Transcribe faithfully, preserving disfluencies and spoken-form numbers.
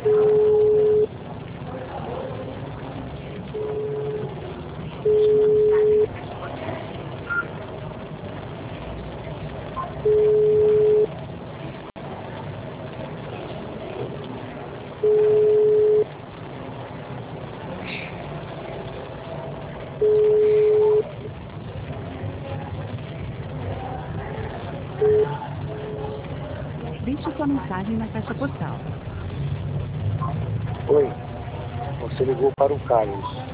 Deixe sua mensagem na caixa postal. Oi, você ligou para o Carlos.